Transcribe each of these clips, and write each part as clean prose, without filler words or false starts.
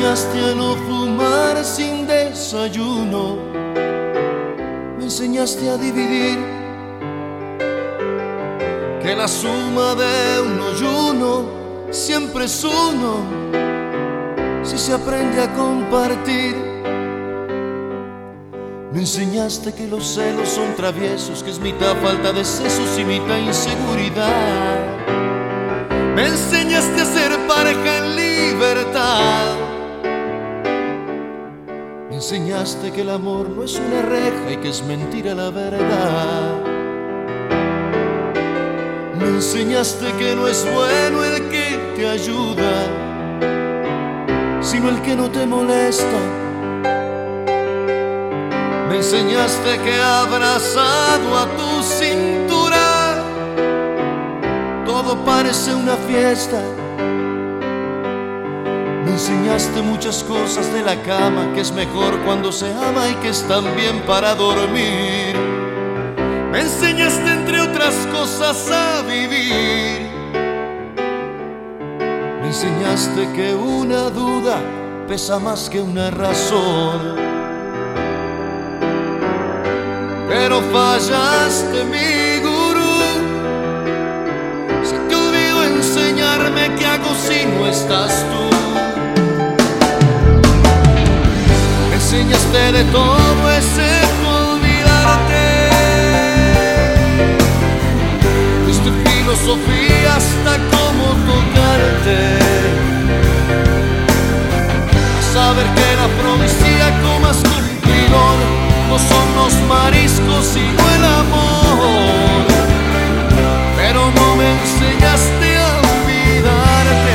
enseñaste a no fumar sin desayuno. Me enseñaste a dividir, que la suma de uno y uno siempre es uno, si se aprende a compartir. Me enseñaste que los celos son traviesos, que es mitad falta de sesos y mitad inseguridad. Me enseñaste a ser pareja en libertad. Me enseñaste que el amor no es una reja y que es mentira la verdad. Me enseñaste que no es bueno el que te ayuda, sino el que no te molesta. Me enseñaste que abrazado a tu cintura todo parece una fiesta. Me enseñaste muchas cosas de la cama, que es mejor cuando se ama y que están bien para dormir. Me enseñaste entre otras cosas a vivir. Me enseñaste que una duda pesa más que una razón. Pero fallaste, mi gurú. Se te olvidó enseñarme qué hago si no estás tú. Me enseñaste de todo excepto olvidarte. Diste filosofía hasta cómo tocarte. A saber que era afrodisíaco más cumplidor no son los mariscos sino el amor. Pero no me enseñaste a olvidarte.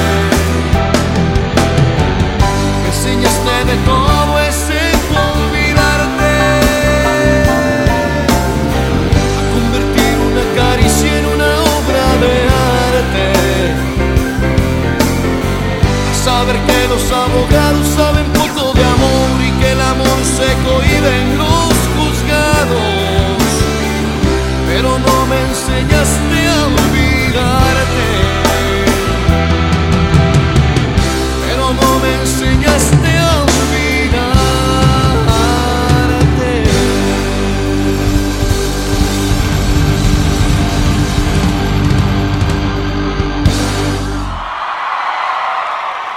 Me enseñaste de todo excepto olvidarte. A convertir una caricia en una obra de arte. A saber que los abogados saben poco de amor y que el amor se cohíbe en los juzgados. Pero no me enseñaste